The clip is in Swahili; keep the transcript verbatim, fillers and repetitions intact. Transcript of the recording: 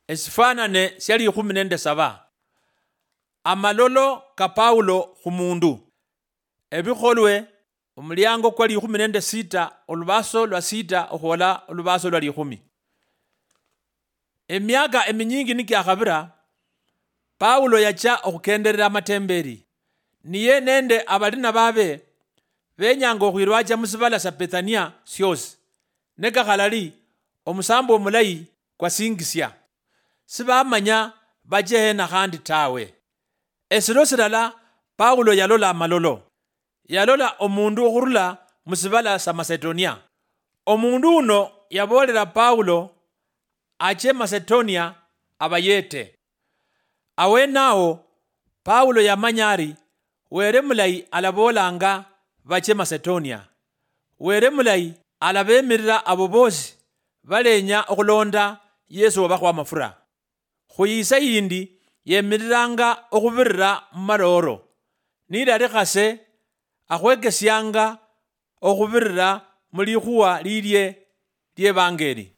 Esifanane syali ikhumi nende saba. Amalolo ka Paulo khumundu. Ebikholwe omulyango kwa likhumi nende sita olubaso lwa sita okhola olubaso lwa likhumi. Emyaka eminyingi nikyakhabira Paulo yacha okhukenderera amatemberi. Niye nende abalina babe benyanga okhwirwacha musibala sa Bethania syosi. Nekakhalali omusambo omulayi kwasingisya. Sibamanya bachehena khandi tawe. Esilo silala Paulo yalola amalolo. Yalola omundu okhurula musibala sa Macedonia. Omundu uno yabolera Paulo ache Macedonia abayete. Awenawo Paulo yamanya ari were mulayi alabolanga bache Macedonia. Were mulayi alabemirira abo bosi balenya okulonda Yesu wabakhwa amafura. Khuyisa yindi yemiriranga okhubirira mumaloro. Nilali khase akhwekesyanga okhubirira mulikhuwa lilye lyebangeli.